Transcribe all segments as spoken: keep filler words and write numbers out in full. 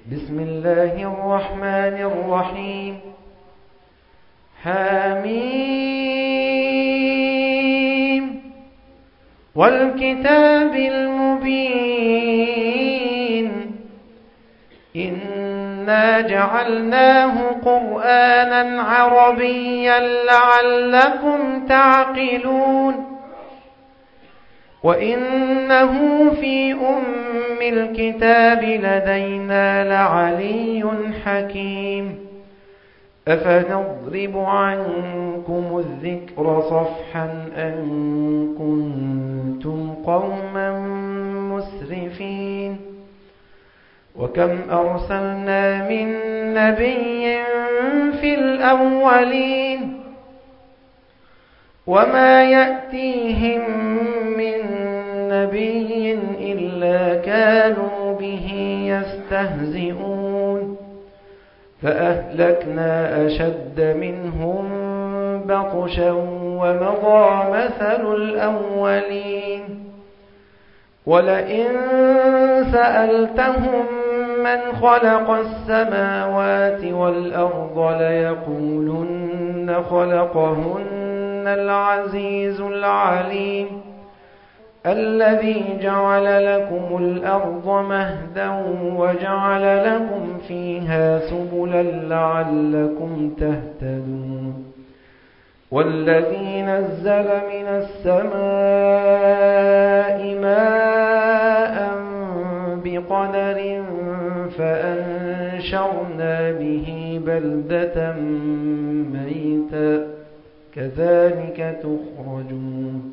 بسم الله الرحمن الرحيم. حميم والكتاب المبين إنا جعلناه قرآنا عربيا لعلكم تعقلون وإنه في أم الكتاب لدينا لعلي حكيم أفنضرب عنكم الذكر صفحا أن كنتم قوما مسرفين وكم أرسلنا من نبي في الأولين وما يأتيهم من نبي إلا كانوا به يستهزئون فأهلكنا أشد منهم بطشا ومضى مثل الأولين ولئن سألتهم من خلق السماوات والأرض ليقولن خلقهن العزيز العليم الذي جعل لكم الأرض مهدا وجعل لكم فيها سبلا لعلكم تهتدون والذي نزل من السماء ماء بقدر فأنشرنا به بلدة ميتا كذلك تخرجون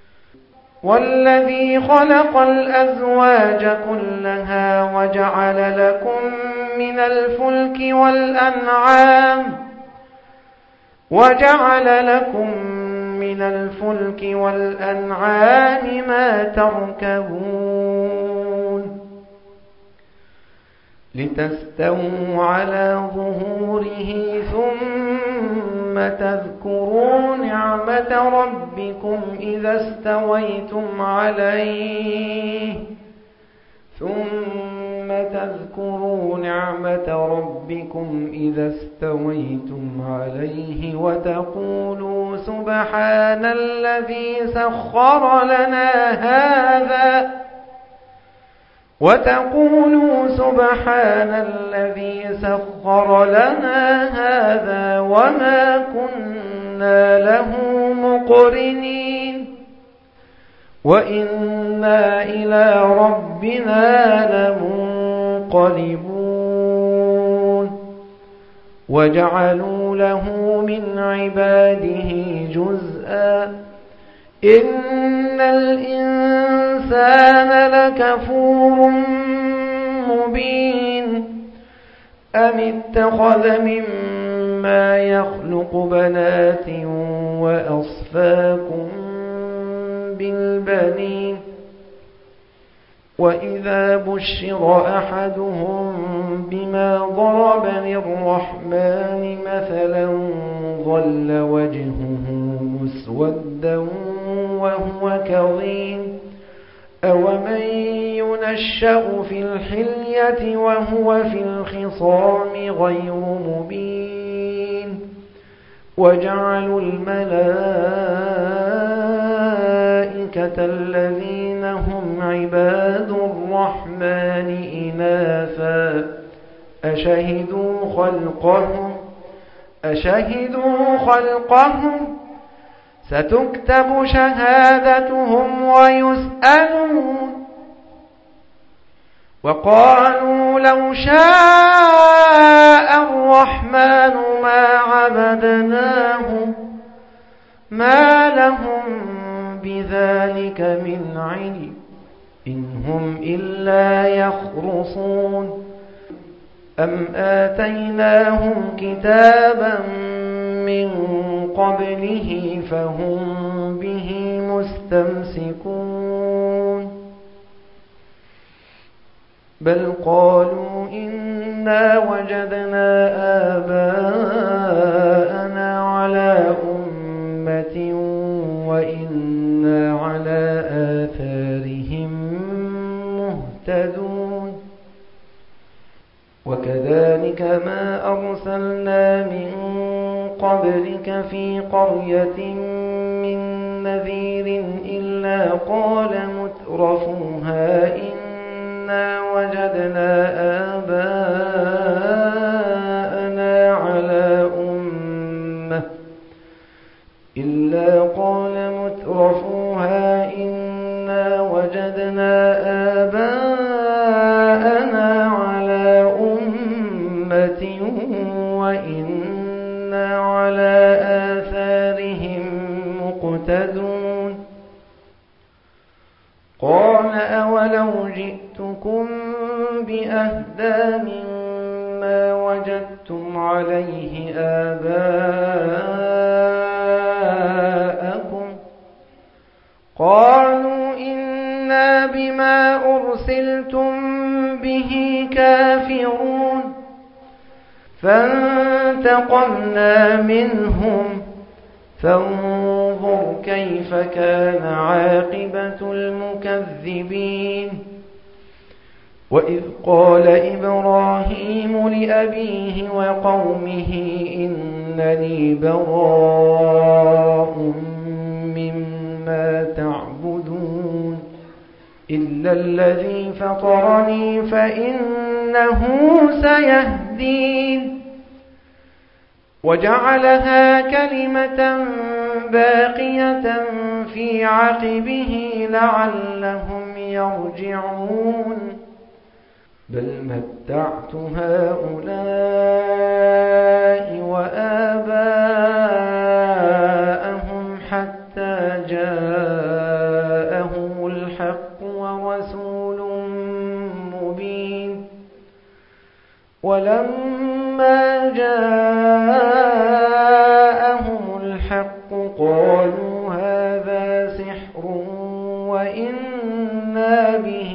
والذي خلق الأزواج كلها وجعل لكم من الفلك والأنعام وجعل لكم من الفلك والأنعام ما تركبون لتستووا على ظهوره ثم تذكروا نعمة ربكم إذا استويتم عليه ثم تذكروا نعمة ربكم إذا استويتم عليه وتقولوا سبحان الذي سخر لنا هذا وتقولوا سبحان الذي سخر لنا هذا وما كنا له مقرنين وإنا إلى ربنا لمنقلبون وجعلوا له من عباده جزءا إن الإنسان لكفور مبين أم اتخذ مما يخلق بنات وأصفاكم بالبنين وإذا بشر أحدهم بما ضرب للرحمن مثلا ظل وجهه مسودا وهو كظيم أومن ينشأ في الحلية وهو في الخصام غير مبين وجعلوا الملائكة الذين هم عباد الرحمن إناثا أشهدوا خلقهم أشهدوا خلقهم ستكتب شهادتهم ويسألون وقالوا لو شاء الرحمن ما عبدناهم ما لهم بذلك من علم إن هم إلا يخرصون أم آتيناهم كتابا من قبله فهم به مستمسكون بل قالوا إنا وجدنا آباءنا على أمة وإنا على آثارهم مهتدون وكذلك ما أرسلنا من قبلك في قرية من نذير إلا قال مترفوها إنا وجدنا آباءنا على أمة إلا قال مترفوها إنا وجدنا آباءنا على أمة وإنا على آثارهم مقتدون قال أولو جئتكم بأهدى مما وجدتم عليه آباءكم قالوا إنا بما أرسلتم به كافرون فانتقمنا منهم فانظر كيف كان عاقبة المكذبين وإذ قال إبراهيم لأبيه وقومه إنني براء مما تعبدون إلا الذي فطرني فإنه سيهدين وجعلها كلمة باقية في عقبه لعلهم يرجعون بل متعت هؤلاء وآباءهم حتى جاءهم الحق ورسول مبين ولما جاءهم الحق قالوا هذا سحر وإنا به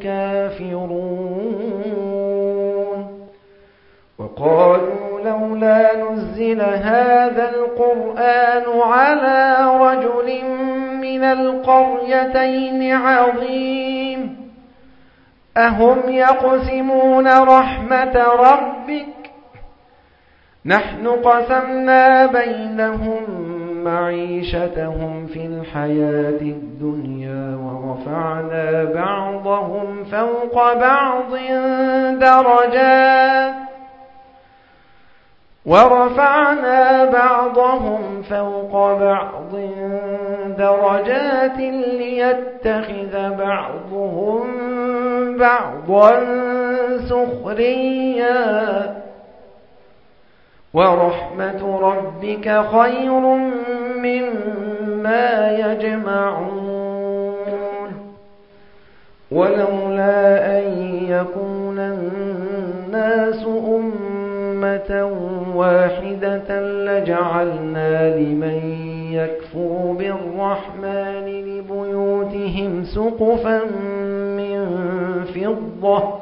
كافرون وقالوا لولا نزل هذا القرآن على رجل من القريتين عظيم أهم يقسمون رحمة ربك نحن قسمنا بينهم معيشتهم في الحياة الدنيا ورفعنا بعضهم فوق بعض درجات ورفعنا بعضهم فوق بعض درجات ليتخذ بعضهم بعضا سخريا ورحمة ربك خير مما يجمعون ولولا أن يكون الناس أمة واحدة لجعلنا لمن يكفر بالرحمن لبيوتهم سقفا من فضة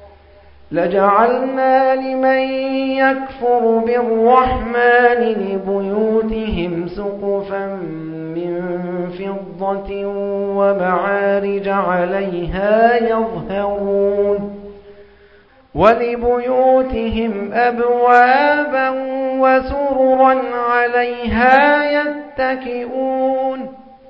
لجعلنا لمن يكفر بالرحمن لبيوتهم سقفا من فضة ومعارج عليها يظهرون ولبيوتهم أبوابا وسررا عليها يتكئون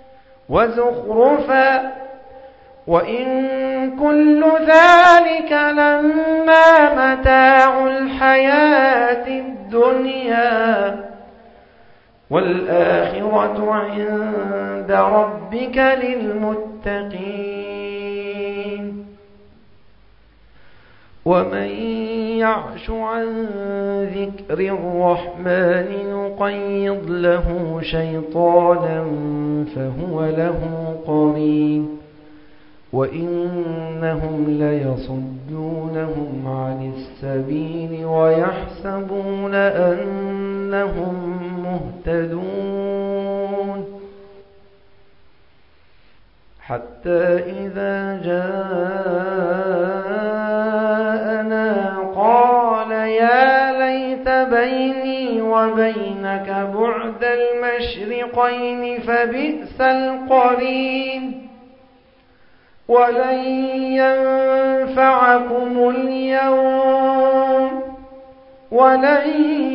وزخرفا وإن كل ذلك لما متاع الحياة الدنيا والآخرة عند ربك للمتقين ومن يعش عن ذكر الرحمن نقيض له شيطانا فهو له قرين وإنهم ليصدونهم عن السبيل ويحسبون أنهم مهتدون حتى إذا جاءنا قال يا ليت بيني وبينك بعد المشرقين فبئس القرين ولن ينفعكم اليوم ولن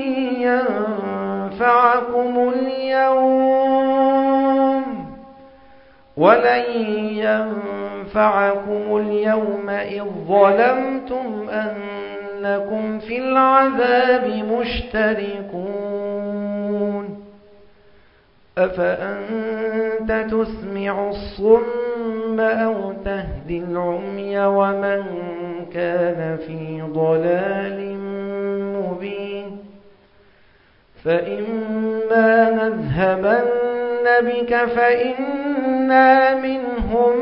ينفعكم اليوم ولن ينفعكم اليوم إذ ظلمتم أنكم في العذاب مشتركون أفأنت تسمع الصم أو تهدي العمي ومن كان في ضلال مبين فإما نذهبن بك فإنا منهم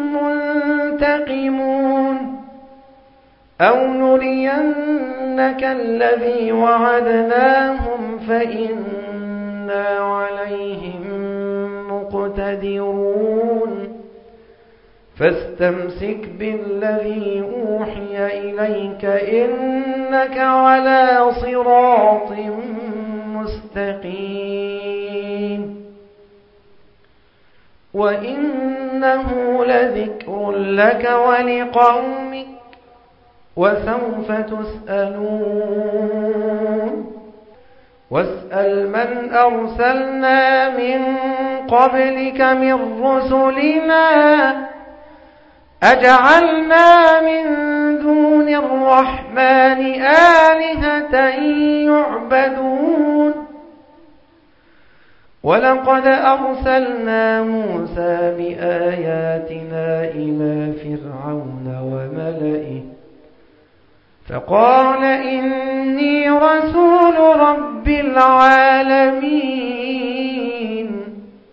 منتقمون أو نرينك الذي وعدناهم فإنا عليهم مقتدرون فاستمسك بالذي أوحي إليك إنك على صراط مستقيم وإنه لذكر لك ولقومك وسوف تسألون واسأل من أرسلنا من قبلك من رسلنا أجعلنا من دون الرحمن آلهة يعبدون ولقد أرسلنا موسى بآياتنا إلى فرعون وملئه فقال إني رسول رب العالمين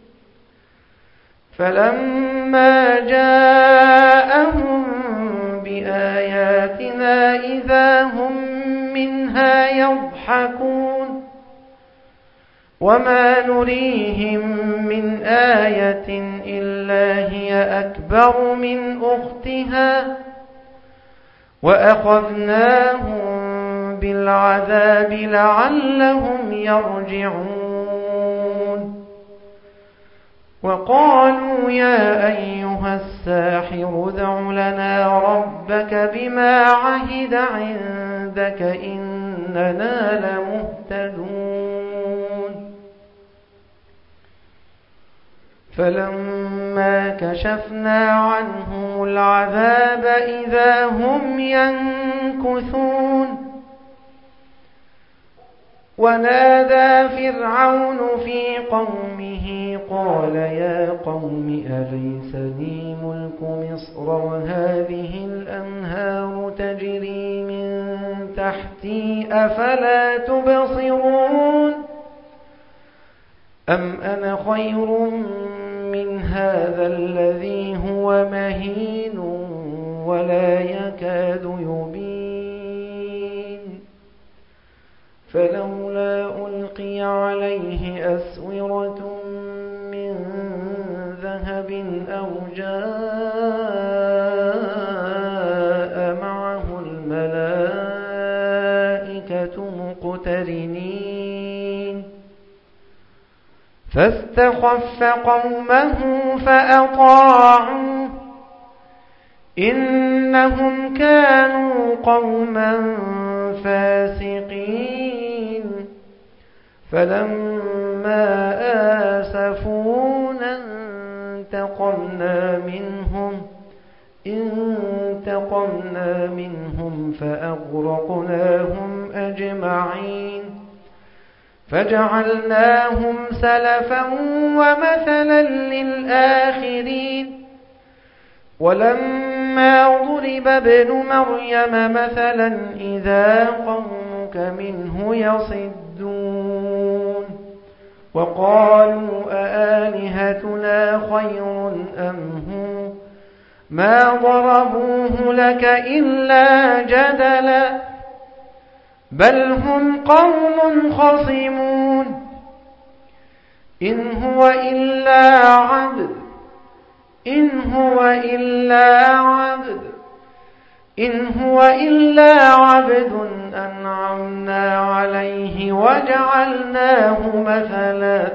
فلما جاءهم بآياتنا إذا هم منها يضحكون وما نريهم من آية إلا هي أكبر من أختها وأخذناهم بالعذاب لعلهم يرجعون وقالوا يا أيها الساحر ادع لنا ربك بما عهد عندك إننا لمهتدون فلما كشفنا عنهم العذاب إذا هم ينكثون ونادى فرعون في قومه قال يا قوم أليس لي ملك مصر وهذه الأنهار تجري من تحتي أفلا تبصرون أم أنا خير من هذا الذي هو مهين ولا يكاد يبين فلولا ألقي عليه أسورة من ذهب أو جاء معه الملائكة مقترنين فاستخف قومه فأطاعوه إنهم كانوا قوما فاسقين فلما آسفونا انتقمنا منهم انتقمنا منهم فأغرقناهم أجمعين فجعلناهم سلفا ومثلا للآخرين ولما ضرب ابن مريم مثلا إذا قومك منه يصدون وقالوا أآلهتنا خير أم هو ما ضربوه لك إلا جدلا بل هم قوم خصمون إن هو إلا عبد إن هو إلا عبد إن هو إلا عبد أنعمنا عليه وجعلناه مثلا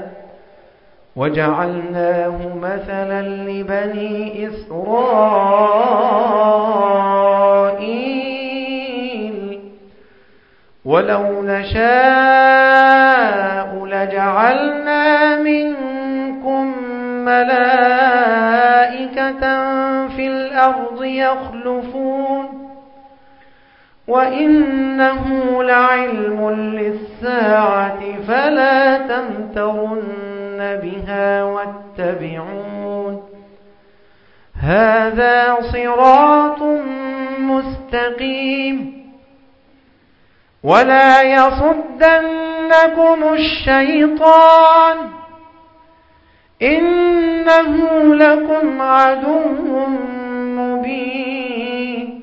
وجعلناه مثلا لبني إسرائيل ولو نشاء لجعلنا منكم ملائكة في الأرض يخلفون وإنه لعلم للساعة فلا تمترن بها واتبعون هذا صراط مستقيم ولا يصدنكم الشيطان إنه لكم عدو مبين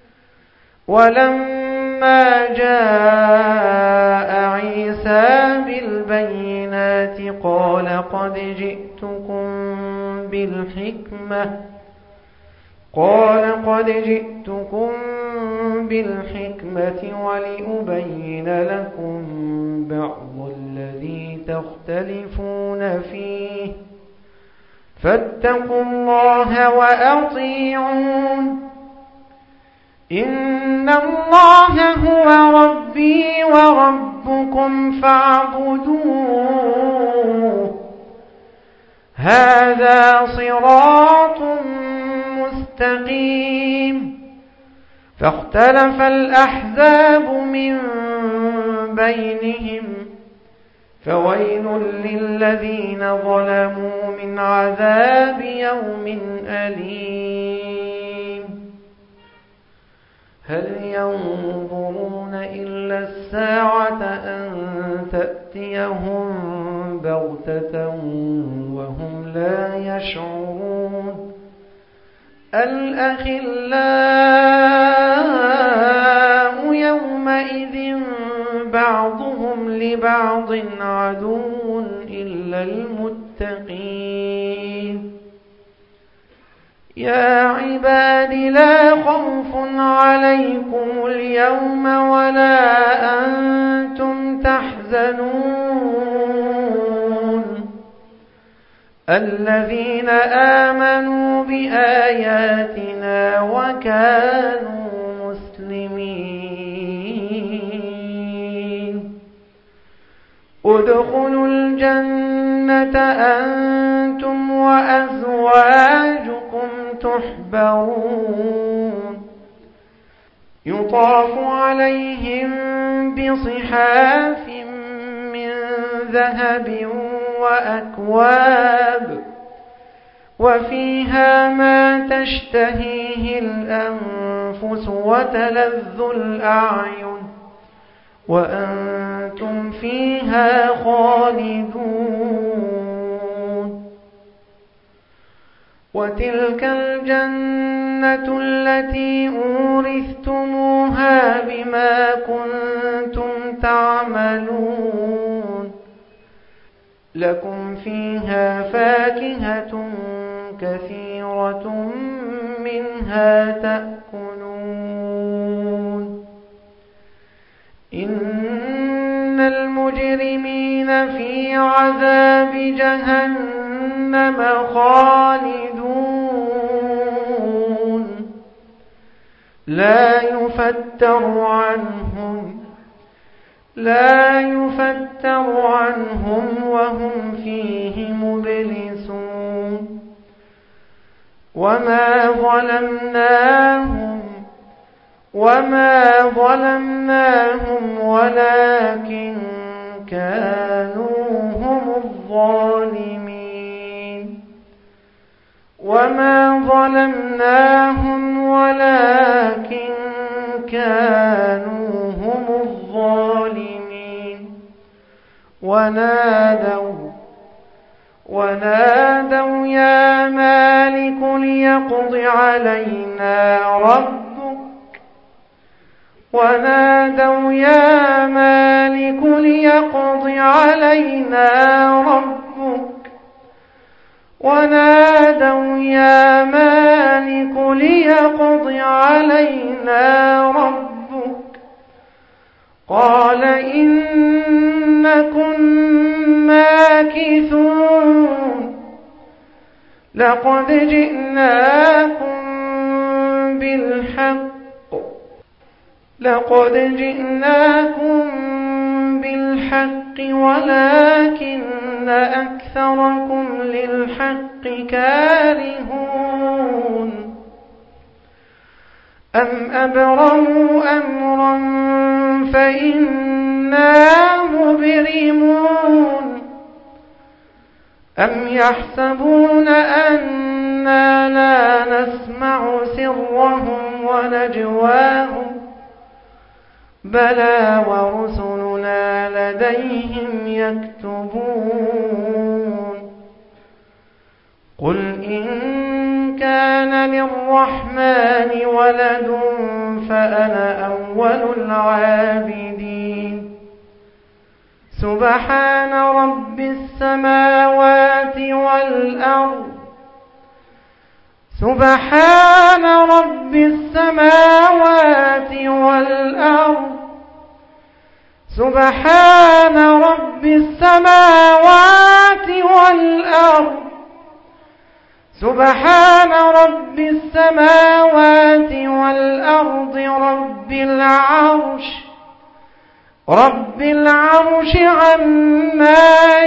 ولما جاء عيسى بالبينات قال قد جئتكم بالحكمة قال قد جئتكم بالحكمة ولأبين لكم بعض الذي تختلفون فيه فاتقوا الله وأطيعون إن الله هو ربي وربكم فاعبدوه هذا صراط مستقيم فاختلف الأحزاب من بينهم فويل للذين ظلموا من عذاب يوم أليم هل ينظرون إلا الساعة أن تأتيهم بغتة وهم لا يشعرون الأخلاء يومئذ بعضهم لبعض عدو إلا المتقين يا عباد لا خوف عليكم اليوم ولا أنتم تحزنون الذين آمنوا بآياتنا وكانوا مسلمين ادخلوا الجنة أنتم وأزواجكم تحبرون يطاف عليهم بصحاف من ذهب وأكواب وفيها ما تشتهيه الأنفس وتلذ الأعين وأنتم فيها خالدون وتلك الجنة التي أورثتموها بما كنتم تعملون لكم فيها فاكهة كثيرة منها تأكلون إن المجرمين في عذاب جهنم خالدون لا يفتر عنهم لا يفتر عنهم وهم فيه مبلسون وما ظلمناهم وما ظلمناهم ولكن كانوا هم الظالمين وما ظلمناهم ولكن كانوا هم الظالمين ونادوا ونادوا يا مالك ليقض علينا ربك ونادوا يا مالك ليقض علينا ربك ونادوا يا مالك ليقض علينا ربك قال إنكم ماكثون لقد جئناكم بالحق لقد جئناكم بالحق ولكن أكثركم للحق كارهون أم أبرموا أمرا فإنا مبرمون أم يحسبون أنا لا نسمع سرهم ونجواهم بلى ورسلنا لديهم يكتبون قل إن كان للرحمن ولد فأنا أول العابدين سبحان رب السماوات والأرض سبحان رب السماوات والأرض سبحان رب السماوات والأرض سبحان رب السماوات والأرض رب العرش رب العرش عما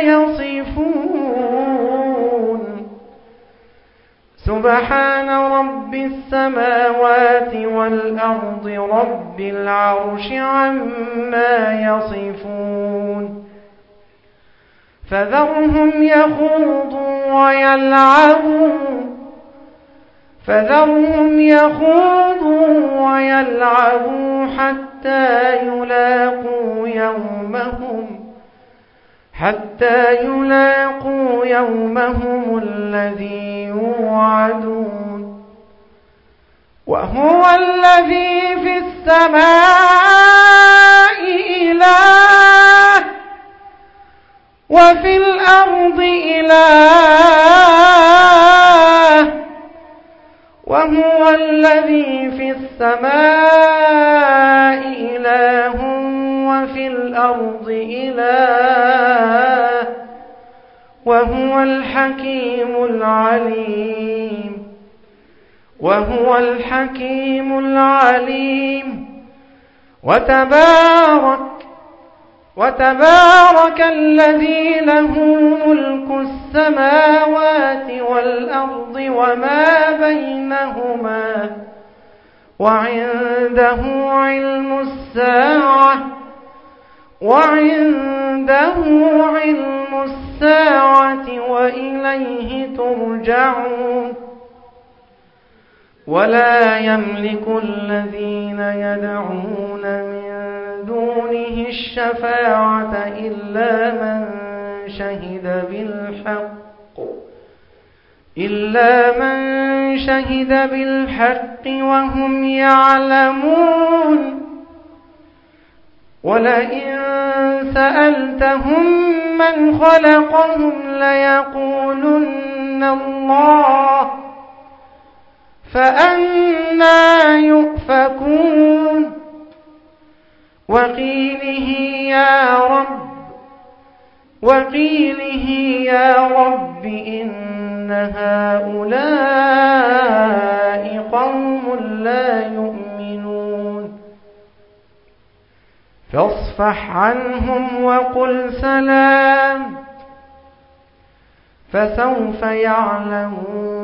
يصفون سبحان رب السماوات والأرض رب العرش عما يصفون فذرهم يخوضوا ويلعبوا فذرهم يخوضوا ويلعبوا حتى يلاقوا يومهم حتى يلاقوا يومهم الذي يوعدون وهو الذي في السماء إله وفي الأرض إله وهو الذي في السماء إله وفي الأرض إله وهو الحكيم العليم وهو الحكيم العليم وتبارك وتبارك الذي له ملك السماوات والأرض وما بينهما وعنده علم الساعة وعنده علم الساعة وإليه ترجعون ولا يملك الذين يدعون من دونه الشفاعة إلا من شهد بالحق إلا من شهد بالحق وهم يعلمون ولئن سألتهم من خلقهم ليقولن الله فأنى يؤفكون وقيله يا رب وقيله يا رب إن هؤلاء قوم لا يؤمنون فاصفح عنهم وقل سلام فسوف يعلمون